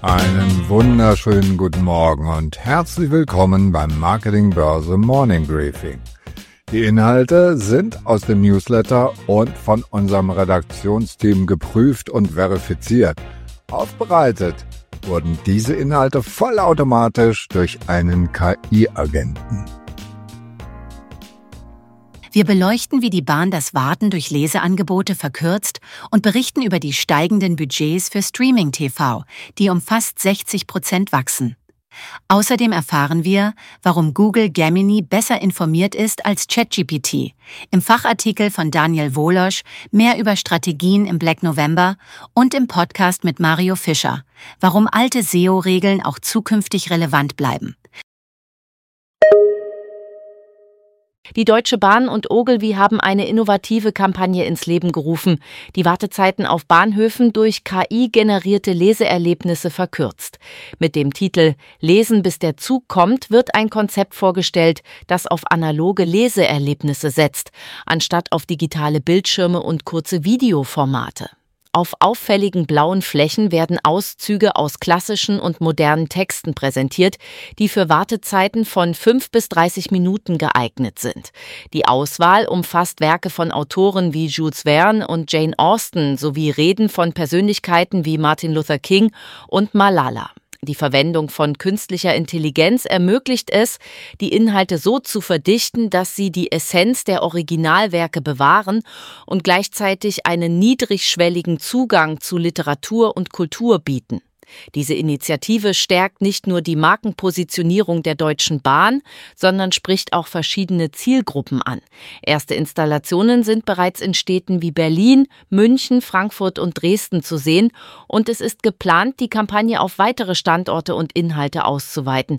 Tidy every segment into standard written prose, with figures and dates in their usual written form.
Einen wunderschönen guten Morgen und herzlich willkommen beim Marketingbörse Morning Briefing. Die Inhalte sind aus dem Newsletter und von unserem Redaktionsteam geprüft und verifiziert. Aufbereitet wurden diese Inhalte vollautomatisch durch einen KI-Agenten. Wir beleuchten, wie die Bahn das Warten durch Leseangebote verkürzt und berichten über die steigenden Budgets für Streaming-TV, die um fast 60% wachsen. Außerdem erfahren wir, warum Google Gemini besser informiert ist als ChatGPT, im Fachartikel von Daniel Wolosch mehr über Strategien im Black November und im Podcast mit Mario Fischer, warum alte SEO-Regeln auch zukünftig relevant bleiben. Die Deutsche Bahn und Ogilvy haben eine innovative Kampagne ins Leben gerufen, die Wartezeiten auf Bahnhöfen durch KI-generierte Leseerlebnisse verkürzt. Mit dem Titel »Lesen, bis der Zug kommt« wird ein Konzept vorgestellt, das auf analoge Leseerlebnisse setzt, anstatt auf digitale Bildschirme und kurze Videoformate. Auf auffälligen blauen Flächen werden Auszüge aus klassischen und modernen Texten präsentiert, die für Wartezeiten von 5 bis 30 Minuten geeignet sind. Die Auswahl umfasst Werke von Autoren wie Jules Verne und Jane Austen sowie Reden von Persönlichkeiten wie Martin Luther King und Malala. Die Verwendung von künstlicher Intelligenz ermöglicht es, die Inhalte so zu verdichten, dass sie die Essenz der Originalwerke bewahren und gleichzeitig einen niedrigschwelligen Zugang zu Literatur und Kultur bieten. Diese Initiative stärkt nicht nur die Markenpositionierung der Deutschen Bahn, sondern spricht auch verschiedene Zielgruppen an. Erste Installationen sind bereits in Städten wie Berlin, München, Frankfurt und Dresden zu sehen und es ist geplant, die Kampagne auf weitere Standorte und Inhalte auszuweiten.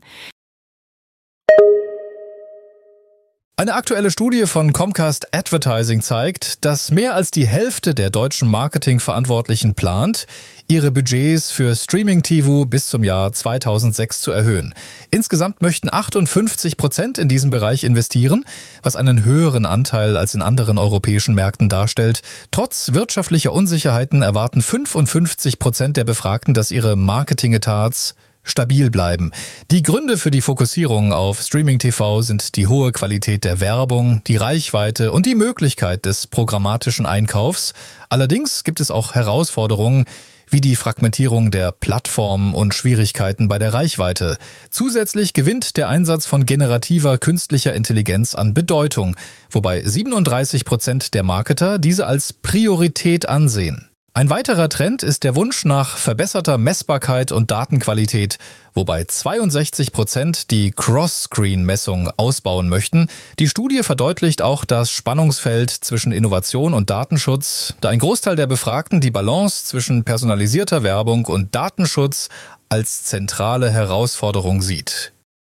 Eine aktuelle Studie von Comcast Advertising zeigt, dass mehr als die Hälfte der deutschen Marketingverantwortlichen plant, ihre Budgets für Streaming-TV bis zum Jahr 2006 zu erhöhen. Insgesamt möchten 58% in diesem Bereich investieren, was einen höheren Anteil als in anderen europäischen Märkten darstellt. Trotz wirtschaftlicher Unsicherheiten erwarten 55% der Befragten, dass ihre Marketing-Etats stabil bleiben. Die Gründe für die Fokussierung auf Streaming-TV sind die hohe Qualität der Werbung, die Reichweite und die Möglichkeit des programmatischen Einkaufs. Allerdings gibt es auch Herausforderungen wie die Fragmentierung der Plattformen und Schwierigkeiten bei der Reichweite. Zusätzlich gewinnt der Einsatz von generativer künstlicher Intelligenz an Bedeutung, wobei 37% der Marketer diese als Priorität ansehen. Ein weiterer Trend ist der Wunsch nach verbesserter Messbarkeit und Datenqualität, wobei 62% die Cross-Screen-Messung ausbauen möchten. Die Studie verdeutlicht auch das Spannungsfeld zwischen Innovation und Datenschutz, da ein Großteil der Befragten die Balance zwischen personalisierter Werbung und Datenschutz als zentrale Herausforderung sieht.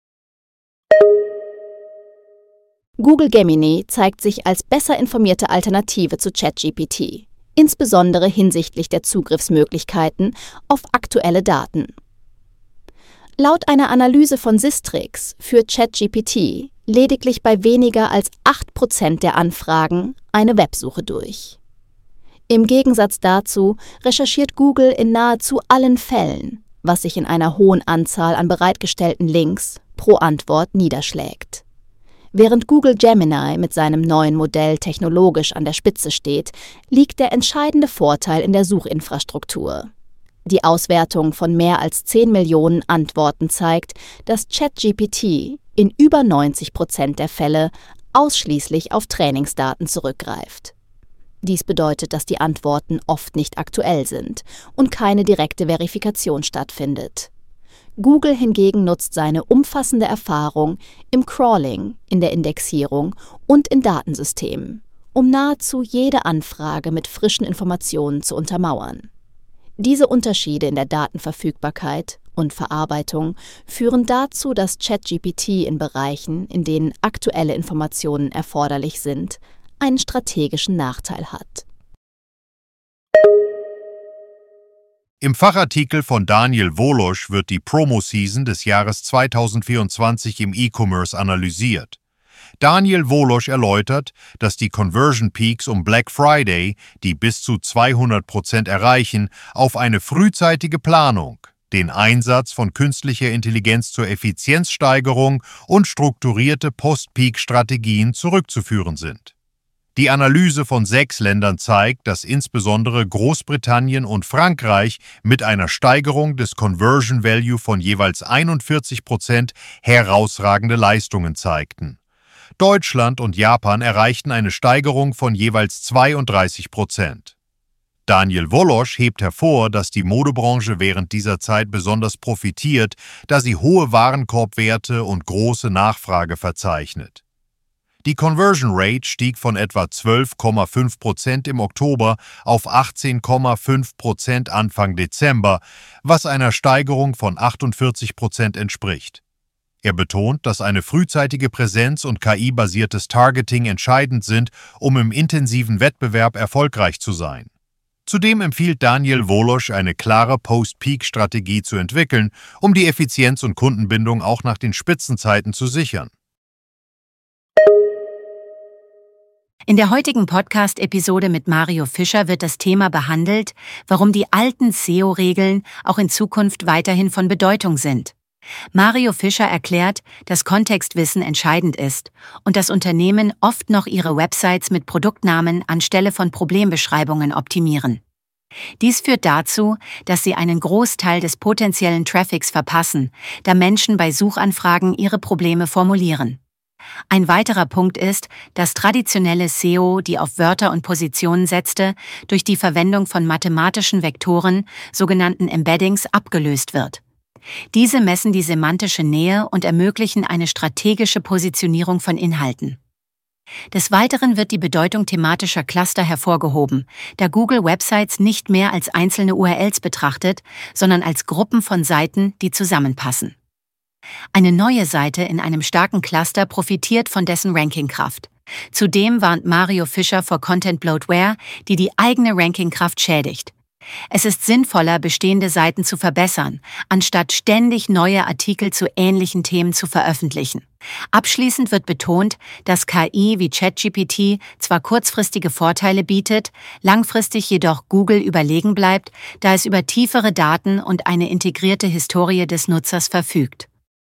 Google Gemini zeigt sich als besser informierte Alternative zu ChatGPT. Insbesondere hinsichtlich der Zugriffsmöglichkeiten auf aktuelle Daten. Laut einer Analyse von Sistrix führt ChatGPT lediglich bei weniger als 8% der Anfragen eine Websuche durch. Im Gegensatz dazu recherchiert Google in nahezu allen Fällen, was sich in einer hohen Anzahl an bereitgestellten Links pro Antwort niederschlägt. Während Google Gemini mit seinem neuen Modell technologisch an der Spitze steht, liegt der entscheidende Vorteil in der Suchinfrastruktur. Die Auswertung von mehr als 10 Millionen Antworten zeigt, dass ChatGPT in über 90% der Fälle ausschließlich auf Trainingsdaten zurückgreift. Dies bedeutet, dass die Antworten oft nicht aktuell sind und keine direkte Verifikation stattfindet. Google hingegen nutzt seine umfassende Erfahrung im Crawling, in der Indexierung und in Datensystemen, um nahezu jede Anfrage mit frischen Informationen zu untermauern. Diese Unterschiede in der Datenverfügbarkeit und Verarbeitung führen dazu, dass ChatGPT in Bereichen, in denen aktuelle Informationen erforderlich sind, einen strategischen Nachteil hat. Im Fachartikel von Daniel Wolosch wird die Promo-Season des Jahres 2024 im E-Commerce analysiert. Daniel Wolosch erläutert, dass die Conversion Peaks um Black Friday, die bis zu 200% erreichen, auf eine frühzeitige Planung, den Einsatz von künstlicher Intelligenz zur Effizienzsteigerung und strukturierte Post-Peak-Strategien zurückzuführen sind. Die Analyse von 6 Ländern zeigt, dass insbesondere Großbritannien und Frankreich mit einer Steigerung des Conversion Value von jeweils 41% herausragende Leistungen zeigten. Deutschland und Japan erreichten eine Steigerung von jeweils 32%. Daniel Wolosch hebt hervor, dass die Modebranche während dieser Zeit besonders profitiert, da sie hohe Warenkorbwerte und große Nachfrage verzeichnet. Die Conversion Rate stieg von etwa 12,5% im Oktober auf 18,5% Anfang Dezember, was einer Steigerung von 48% entspricht. Er betont, dass eine frühzeitige Präsenz und KI-basiertes Targeting entscheidend sind, um im intensiven Wettbewerb erfolgreich zu sein. Zudem empfiehlt Daniel Wolosch, eine klare Post-Peak-Strategie zu entwickeln, um die Effizienz und Kundenbindung auch nach den Spitzenzeiten zu sichern. In der heutigen Podcast-Episode mit Mario Fischer wird das Thema behandelt, warum die alten SEO-Regeln auch in Zukunft weiterhin von Bedeutung sind. Mario Fischer erklärt, dass Kontextwissen entscheidend ist und dass Unternehmen oft noch ihre Websites mit Produktnamen anstelle von Problembeschreibungen optimieren. Dies führt dazu, dass sie einen Großteil des potenziellen Traffics verpassen, da Menschen bei Suchanfragen ihre Probleme formulieren. Ein weiterer Punkt ist, dass traditionelle SEO, die auf Wörter und Positionen setzte, durch die Verwendung von mathematischen Vektoren, sogenannten Embeddings, abgelöst wird. Diese messen die semantische Nähe und ermöglichen eine strategische Positionierung von Inhalten. Des Weiteren wird die Bedeutung thematischer Cluster hervorgehoben, da Google Websites nicht mehr als einzelne URLs betrachtet, sondern als Gruppen von Seiten, die zusammenpassen. Eine neue Seite in einem starken Cluster profitiert von dessen Rankingkraft. Zudem warnt Mario Fischer vor Content Bloatware, die die eigene Rankingkraft schädigt. Es ist sinnvoller, bestehende Seiten zu verbessern, anstatt ständig neue Artikel zu ähnlichen Themen zu veröffentlichen. Abschließend wird betont, dass KI wie ChatGPT zwar kurzfristige Vorteile bietet, langfristig jedoch Google überlegen bleibt, da es über tiefere Daten und eine integrierte Historie des Nutzers verfügt.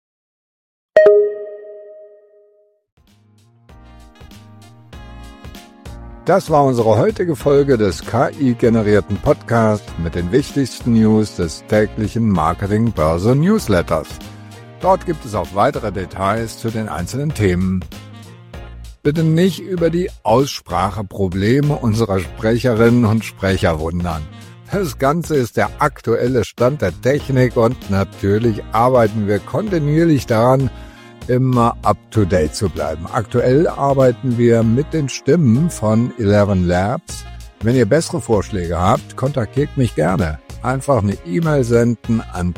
Das war unsere heutige Folge des KI-generierten Podcasts mit den wichtigsten News des täglichen Marketing-Börse-Newsletters. Dort gibt es auch weitere Details zu den einzelnen Themen. Bitte nicht über die Ausspracheprobleme unserer Sprecherinnen und Sprecher wundern. Das Ganze ist der aktuelle Stand der Technik und natürlich arbeiten wir kontinuierlich daran, immer up-to-date zu bleiben. Aktuell arbeiten wir mit den Stimmen von 11 Labs. Wenn ihr bessere Vorschläge habt, kontaktiert mich gerne. Einfach eine E-Mail senden an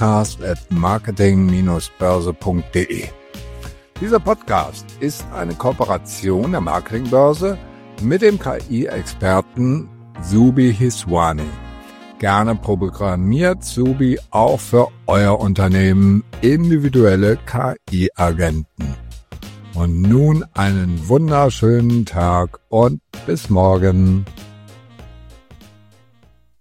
podcast@marketing-börse.de. Dieser Podcast ist eine Kooperation der Marketingbörse mit dem KI-Experten Zubi Hiswani. Gerne programmiert Zubi auch für euer Unternehmen individuelle KI-Agenten. Und nun einen wunderschönen Tag und bis morgen.